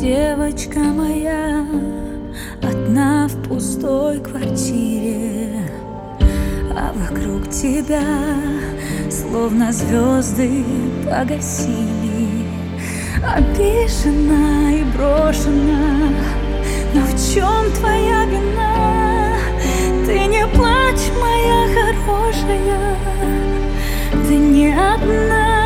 Девочка моя, одна в пустой квартире, а вокруг тебя словно звезды погасили. Обижена и брошена, но в чем твоя вина? Ты не плачь, моя хорошая, ты не одна.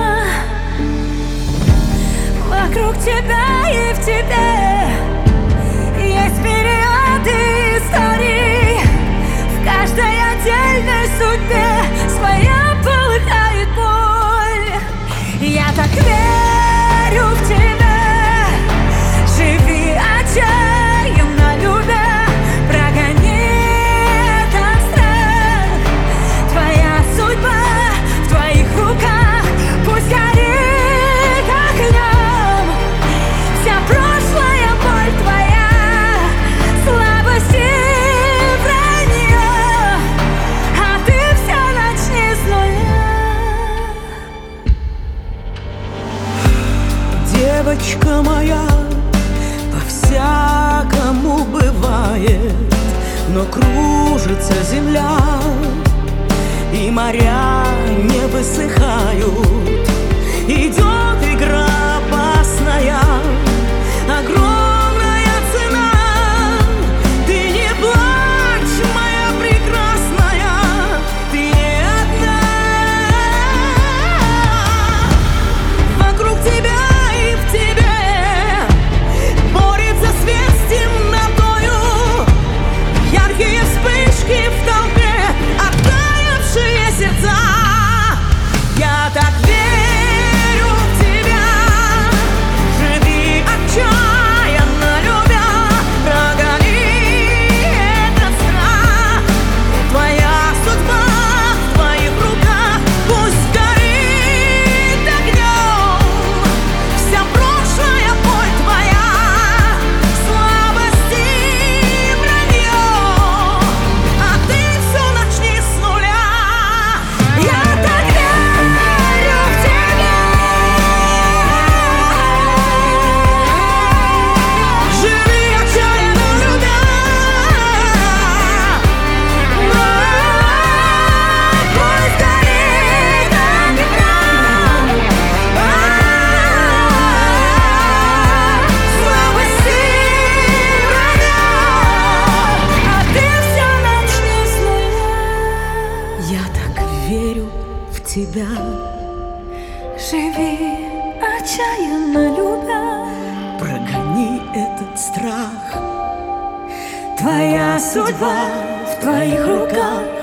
Вокруг тебя и в тебе есть периоды истории. В каждой отдельной судьбе своя полыхает боль. Я так верю в тебя, живи отчаянно любя, прогони этот страх. Твоя судьба в твоих руках, пусть горит огнем вся прошлая боль твоя, слабость и вранье, а ты все начни с нуля. Девочка моя, по-всякому бывает, но кружится земля, и моря не высыхают. Идет игра опасная, огромная цена. Ты не плачь, моя прекрасная, ты не одна. Вокруг тебя и в тебе борется свет с темнотою, яркие вспышки в толпе, оттаившие сердца. Я так верю в тебя, живи отчаянно любя, прогони этот страх. Твоя судьба в твоих руках, пусть горит огнем вся прошлая боль твоя, слабость и вранье, а ты все начни с нуля. Я так верю в тебя, живи отчаянно любя, пусть горит огнем слабость и вранье, а ты все начни с нуля. Я так верю в тебя, Живи отчаянно любя, прогони этот страх. твоя судьба в твоих руках,